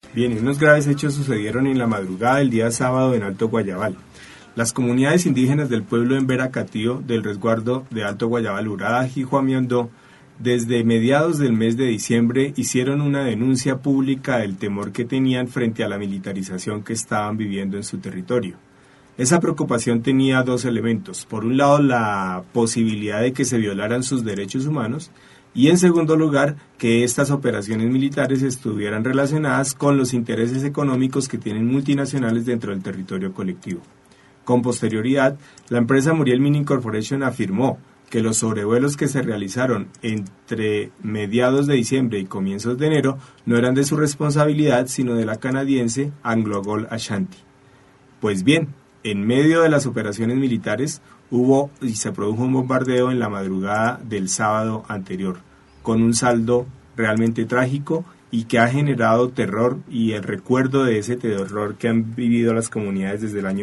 Bien, unos graves hechos sucedieron en la madrugada del día sábado en Alto Guayabal. Las comunidades indígenas del pueblo en Veracatío, del resguardo de Alto Guayabal, Urada, Jijuamiondó, desde mediados del mes de diciembre hicieron una denuncia pública del temor que tenían frente a la militarización que estaban viviendo en su territorio. Esa preocupación tenía dos elementos. Por un lado, la posibilidad de que se violaran sus derechos humanos y, en segundo lugar, que estas operaciones militares estuvieran relacionadas con los intereses económicos que tienen multinacionales dentro del territorio colectivo. Con posterioridad, la empresa Muriel Mining Corporation afirmó que los sobrevuelos que se realizaron entre mediados de diciembre y comienzos de enero no eran de su responsabilidad, sino de la canadiense AngloGold Ashanti. Pues bien, en medio de las operaciones militares hubo y se produjo un bombardeo en la madrugada del sábado anterior, con un saldo realmente trágico y que ha generado terror y el recuerdo de ese terror que han vivido las comunidades desde el año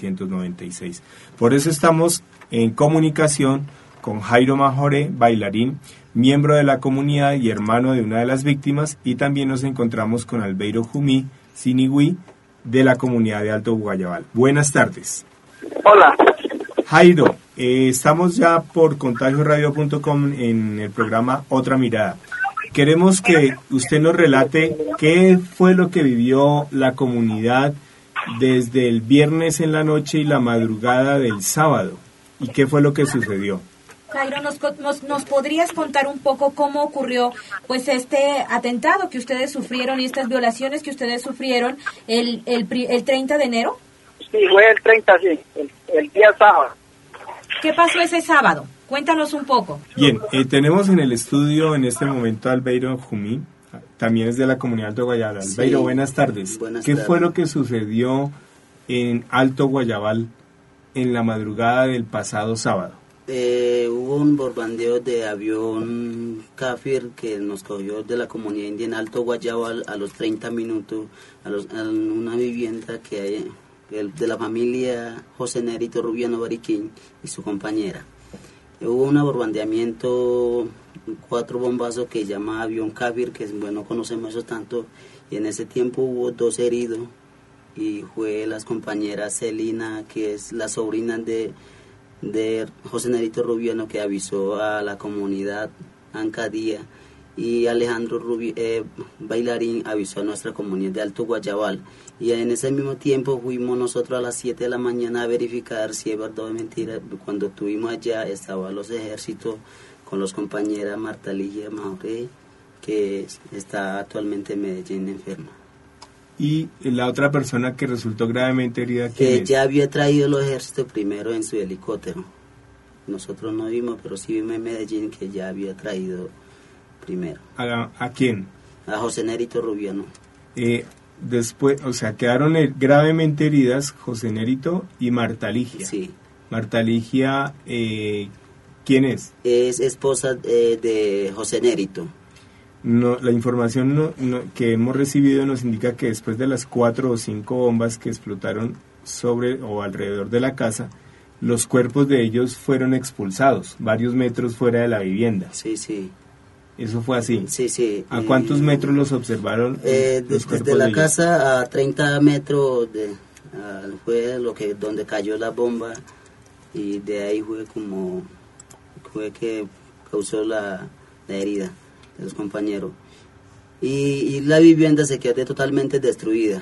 1996. Por eso estamos en comunicación con Jairo Majore, bailarín, miembro de la comunidad y hermano de una de las víctimas, y también nos encontramos con Albeiro Jumí Sinigüí, de la comunidad de Alto Guayabal. Buenas tardes. Hola. Jairo, estamos ya por contagioradio.com en el programa Otra Mirada. Queremos que usted nos relate qué fue lo que vivió la comunidad desde el viernes en la noche y la madrugada del sábado, y qué fue lo que sucedió. Jairo, ¿nos podrías contar un poco cómo ocurrió pues este atentado que ustedes sufrieron y estas violaciones que ustedes sufrieron el 30 de enero? Sí, fue el 30, sí, el día sábado. ¿Qué pasó ese sábado? Cuéntanos un poco. Bien, tenemos en el estudio en este momento a Albeiro Jumí, también es de la comunidad Alto Guayabal. Albeiro, sí, buenas tardes. ¿Qué fue lo que sucedió en Alto Guayabal en la madrugada del pasado sábado? Hubo un bombardeo de avión Kafir que nos cogió de la comunidad indígena Alto Guayabal a los 30 minutos a una vivienda que hay de la familia José Nérito Rubiano Bariquín y su compañera. Hubo un bombardeamiento, 4 bombazos que llama avión Kafir, que bueno, no conocemos eso tanto, y en ese tiempo hubo 2 heridos y fue las compañeras Celina, que es la sobrina de José Nérito Rubiano, que avisó a la comunidad Ancadía, y Alejandro bailarín avisó a nuestra comunidad de Alto Guayabal, y en ese mismo tiempo fuimos nosotros a las 7 de la mañana a verificar si es verdad o mentira. Cuando estuvimos allá estaban los ejércitos con los compañeras Marta Ligia Majore, que está actualmente en Medellín enferma. Y la otra persona que resultó gravemente herida, que ya había traído los ejércitos primero en su helicóptero. Nosotros no vimos, pero sí vimos en Medellín que ya había traído primero. ¿A quién? A José Nérito Rubiano. Después, o sea, quedaron gravemente heridas José Nérito y Marta Ligia. Sí. Marta Ligia, ¿quién es? Es esposa de José Nérito. No, la información que hemos recibido nos indica que después de las 4 o 5 bombas que explotaron sobre o alrededor de la casa, los cuerpos de ellos fueron expulsados varios metros fuera de la vivienda. Sí, sí. ¿Eso fue así? Sí, sí. ¿A cuántos metros los observaron? Desde la casa a 30 metros fue donde cayó la bomba, y de ahí fue que causó la herida de los compañeros, y la vivienda se quedó totalmente destruida.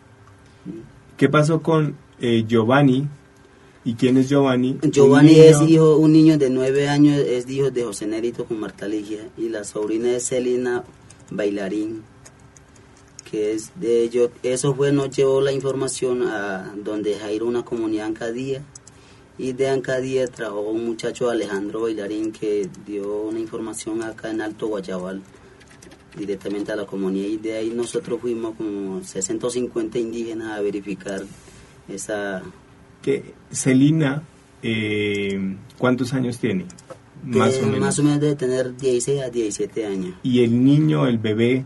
¿Qué pasó con Giovanni? ¿Y quién es Giovanni? Giovanni es un niño de 9 años, es hijo de José Nérito con Marta Ligia, y la sobrina es Celina Bailarín, que es de ellos. Eso nos llevó la información a donde Jairo, una comunidad Ancadía, y de Ancadía trajo un muchacho, Alejandro Bailarín, que dio una información acá en Alto Guayabal directamente a la comunidad, y de ahí nosotros fuimos como 650 indígenas a verificar esa... Celina, ¿cuántos años tiene? Más o menos debe tener 16 a 17 años. ¿Y el niño, el bebé?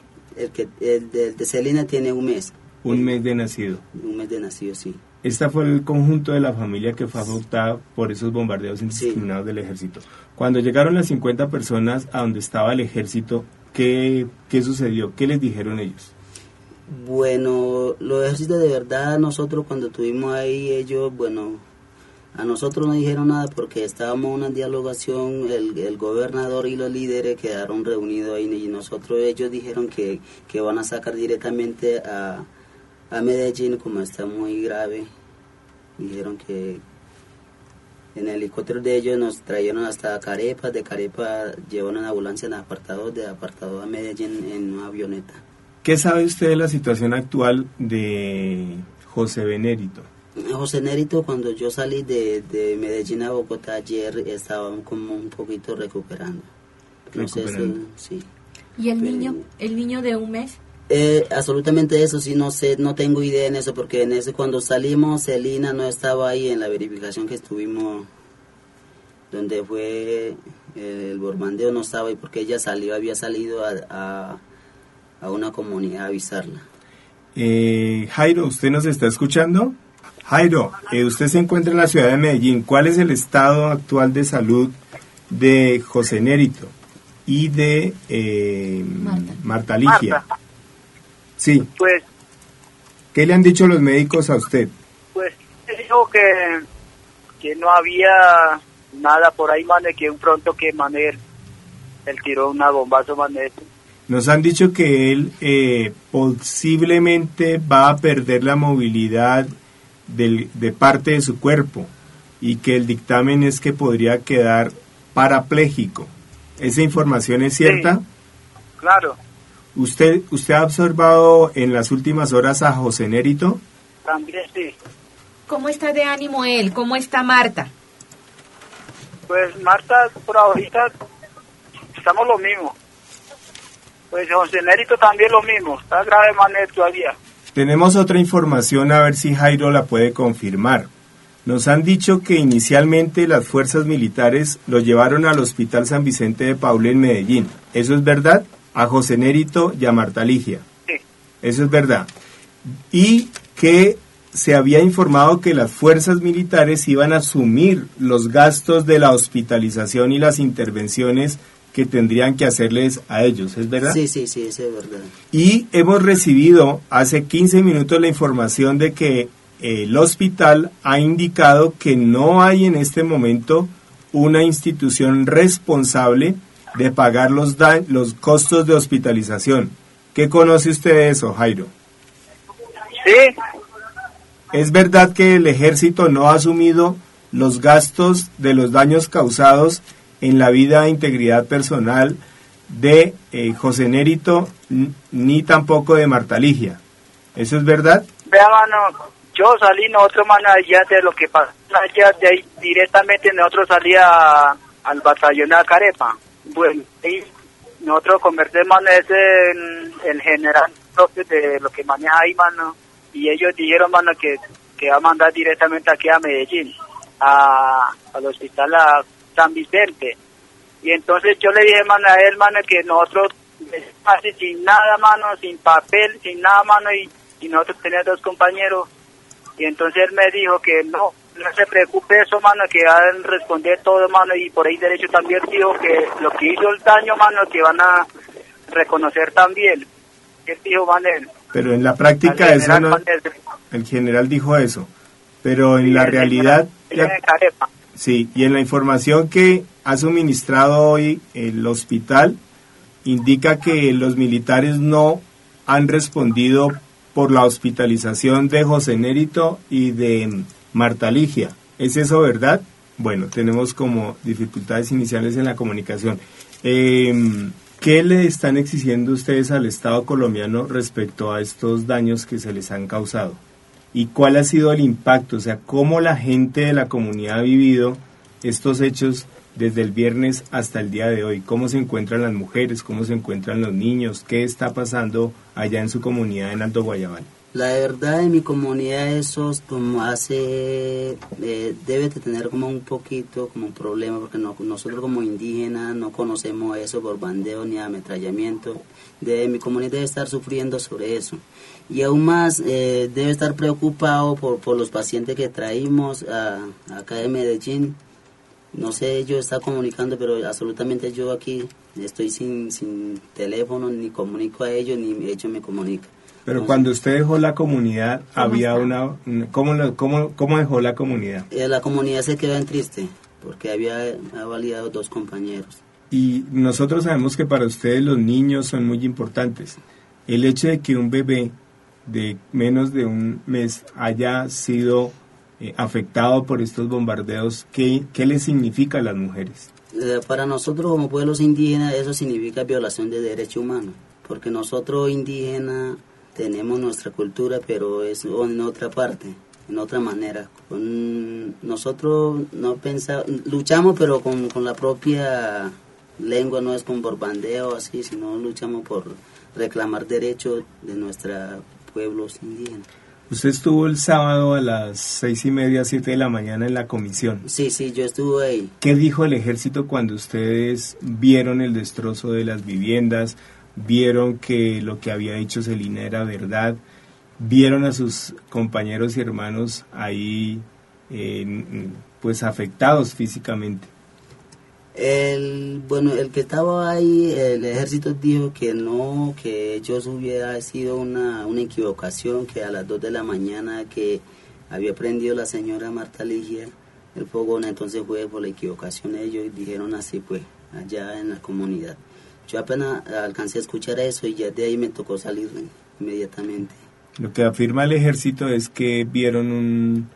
El de Celina tiene un mes. ¿Un mes de nacido? Un mes de nacido, sí. Esta fue el conjunto de la familia que fue afectada por esos bombardeos indiscriminados del ejército. Cuando llegaron las 50 personas a donde estaba el ejército, ¿qué sucedió? ¿Qué les dijeron ellos? Bueno, los ejércitos de verdad, nosotros cuando estuvimos ahí, ellos, bueno, a nosotros no dijeron nada porque estábamos en una dialogación, el gobernador y los líderes quedaron reunidos ahí y ellos dijeron que van a sacar directamente a Medellín como está muy grave. Dijeron que en el helicóptero de ellos nos trajeron hasta Carepa, de Carepa llevaron en ambulancia de apartado a Medellín en una avioneta. ¿Qué sabe usted de la situación actual de José Benérito? José Nérito, cuando yo salí de Medellín a Bogotá ayer, estaba como un poquito recuperando. Sí. ¿Y el niño de un mes? Absolutamente eso sí, no sé, no tengo idea en eso, porque cuando salimos, Celina no estaba ahí en la verificación que estuvimos, donde fue el bombardeo, no estaba ahí porque ella había salido a una comunidad a avisarla. Jairo, ¿usted nos está escuchando? Jairo, usted se encuentra en la ciudad de Medellín. ¿Cuál es el estado actual de salud de José Nérito y de Marta Ligia? Marta. Sí. Pues, ¿qué le han dicho los médicos a usted? pues, dijo que no había nada por ahí, mane, que un pronto que él tiró una bombazo, mane. Nos han dicho que él posiblemente va a perder la movilidad de parte de su cuerpo y que el dictamen es que podría quedar parapléjico. ¿Esa información es cierta? Sí, claro. ¿Usted ha observado en las últimas horas a José Nérito? También sí. ¿Cómo está de ánimo él? ¿Cómo está Marta? Pues Marta, por ahorita, estamos lo mismo. Pues José Nérito también lo mismo, está grave manera todavía. Tenemos otra información, a ver si Jairo la puede confirmar. Nos han dicho que inicialmente las fuerzas militares lo llevaron al Hospital San Vicente de Paul en Medellín. ¿Eso es verdad? A José Nérito y a Marta Ligia. Sí. Eso es verdad. Y que se había informado que las fuerzas militares iban a asumir los gastos de la hospitalización y las intervenciones que tendrían que hacerles a ellos, ¿es verdad? Sí, eso es verdad. Y hemos recibido hace 15 minutos la información de que el hospital ha indicado que no hay en este momento una institución responsable de pagar los costos de hospitalización. ¿Qué conoce usted de eso, Jairo? Sí. ¿Es verdad que el ejército no ha asumido los gastos de los daños causados en la vida e integridad personal de José Nérito ni tampoco de Marta Ligia? ¿Eso es verdad? Vea, mano, yo salí, nosotros, mano, allá de lo que pasó allá, de ahí directamente nosotros salía al batallón de Carepa. Bueno, y nosotros conversamos el general propio de lo que maneja ahí, mano, y ellos dijeron, mano, que va a mandar directamente aquí a Medellín, al hospital a San Vicente. Y entonces yo le dije, mano, a él, mano, que nosotros así sin nada, mano, sin papel, sin nada, mano, y nosotros teníamos 2 compañeros. Y entonces él me dijo que no se preocupe eso, mano, que van a responder todo, mano, y por ahí derecho también dijo que lo que hizo el daño, mano, que van a reconocer también. ¿Qué dijo, Manel? Pero en la práctica eso no... El general dijo eso, pero en la realidad... Sí, y en la información que ha suministrado hoy el hospital, indica que los militares no han respondido por la hospitalización de José Nérito y de Marta Ligia. ¿Es eso verdad? Bueno, tenemos como dificultades iniciales en la comunicación. ¿Qué le están exigiendo ustedes al Estado colombiano respecto a estos daños que se les han causado? ¿Y cuál ha sido el impacto? O sea, ¿cómo la gente de la comunidad ha vivido estos hechos desde el viernes hasta el día de hoy? ¿Cómo se encuentran las mujeres? ¿Cómo se encuentran los niños? ¿Qué está pasando allá en su comunidad en Alto Guayabal? La verdad, en mi comunidad eso como debe de tener como un poquito como un problema, porque nosotros como indígenas no conocemos eso por bandeo ni ametrallamiento. Mi comunidad debe estar sufriendo sobre eso. Y aún más debe estar preocupado por los pacientes que traímos acá de Medellín. No sé, yo está comunicando, pero absolutamente yo aquí estoy sin teléfono, ni comunico a ellos, ni ellos me comunican. Pero Entonces, cuando usted dejó la comunidad, había ¿cómo dejó la comunidad? La comunidad se quedó en triste, porque había baleado 2 compañeros. Y nosotros sabemos que para ustedes los niños son muy importantes. El hecho de que un bebé de menos de un mes haya sido afectado por estos bombardeos, ¿qué les significa a las mujeres? Para nosotros como pueblos indígenas eso significa violación de derechos humanos, porque nosotros indígenas tenemos nuestra cultura, pero es en otra parte, en otra manera. Nosotros no luchamos, pero con la propia lengua, no es con bombardeo así, sino luchamos por reclamar derechos de nuestros pueblos indígenas. Usted estuvo el sábado a las 6:30, 7 de la mañana en la comisión. Sí, yo estuve ahí. ¿Qué dijo el ejército cuando ustedes vieron el destrozo de las viviendas, vieron que lo que había dicho Celina era verdad, vieron a sus compañeros y hermanos ahí pues afectados físicamente? El que estaba ahí, el ejército dijo que no, que ellos hubiera sido una equivocación, que a las 2 de la mañana que había prendido la señora Marta Ligia el fogón, entonces fue por la equivocación. Ellos dijeron así, pues, allá en la comunidad. Yo apenas alcancé a escuchar eso y ya de ahí me tocó salir inmediatamente. Lo que afirma el ejército es que vieron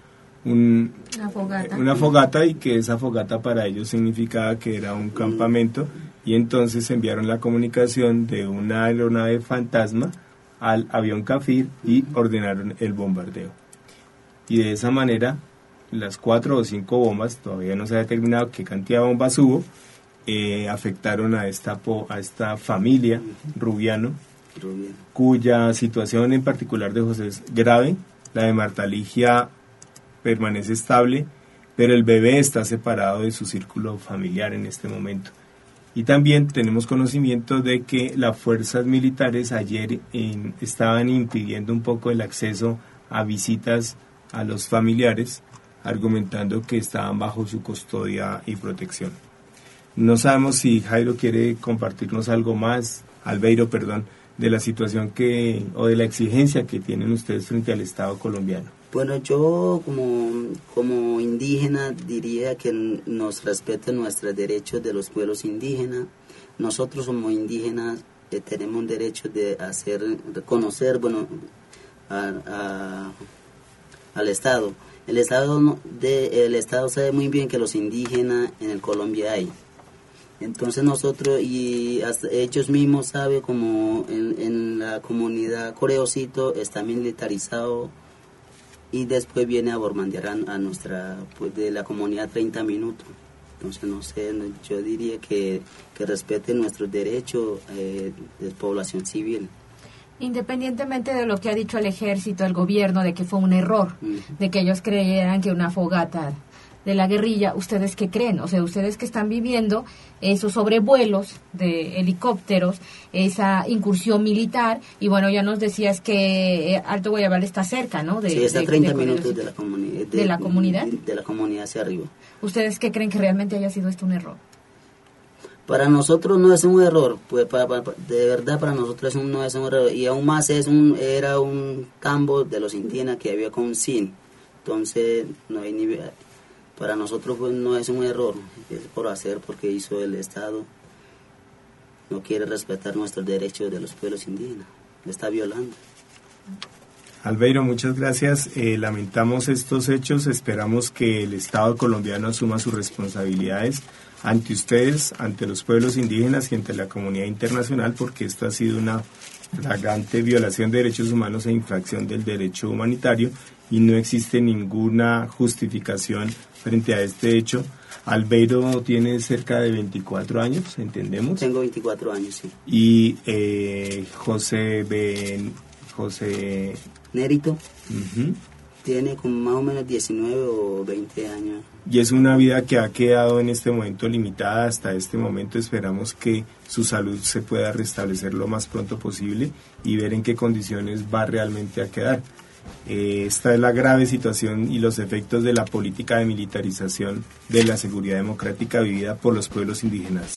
una fogata y que esa fogata para ellos significaba que era un campamento, y entonces enviaron la comunicación de una aeronave fantasma al avión Kafir y ordenaron el bombardeo. Y de esa manera las 4 o 5 bombas, todavía no se ha determinado qué cantidad de bombas hubo, afectaron a esta familia Rubiano, cuya situación en particular de José es grave. La de Marta Ligia permanece estable, pero el bebé está separado de su círculo familiar en este momento. Y también tenemos conocimiento de que las fuerzas militares ayer estaban impidiendo un poco el acceso a visitas a los familiares, argumentando que estaban bajo su custodia y protección. No sabemos si Jairo quiere compartirnos algo más, Albeiro, perdón, de la situación o de la exigencia que tienen ustedes frente al Estado colombiano. Bueno, yo como indígena diría que nos respeten nuestros derechos de los pueblos indígenas. Nosotros como indígenas tenemos un derecho de reconocer al Estado. El Estado sabe muy bien que los indígenas en el Colombia hay. Entonces nosotros, y hasta ellos mismos saben como en la comunidad Coreocito está militarizado, y después viene a bombardear a nuestra, pues de la comunidad 30 minutos. Entonces no sé, yo diría que respeten nuestros derechos de población civil. Independientemente de lo que ha dicho el ejército, el gobierno, de que fue un error, de que ellos creyeran que una fogata de la guerrilla, ¿ustedes qué creen? O sea, ustedes que están viviendo esos sobrevuelos de helicópteros, esa incursión militar, y bueno, ya nos decías que Alto Guayabal está cerca, ¿no? Sí, está a 30 minutos de la comunidad. ¿De la comunidad? De la comunidad hacia arriba. ¿Ustedes qué creen que realmente haya sido esto un error? Para nosotros no es un error, pues de verdad para nosotros no es un error, y aún más era un tambo de los indígenas que había con zinc, entonces no hay ni... Para nosotros pues, no es un error, es por hacer porque hizo el Estado. No quiere respetar nuestros derechos de los pueblos indígenas, lo está violando. Albeiro, muchas gracias. Lamentamos estos hechos, esperamos que el Estado colombiano asuma sus responsabilidades ante ustedes, ante los pueblos indígenas y ante la comunidad internacional, porque esto ha sido una flagrante violación de derechos humanos e infracción del derecho humanitario, y no existe ninguna justificación frente a este hecho. Albeiro tiene cerca de 24 años, ¿entendemos? Tengo 24 años, sí. Y José Nérito tiene como más o menos 19 o 20 años. Y es una vida que ha quedado en este momento limitada hasta este momento. Esperamos que su salud se pueda restablecer lo más pronto posible y ver en qué condiciones va realmente a quedar. Esta es la grave situación y los efectos de la política de militarización de la seguridad democrática vivida por los pueblos indígenas.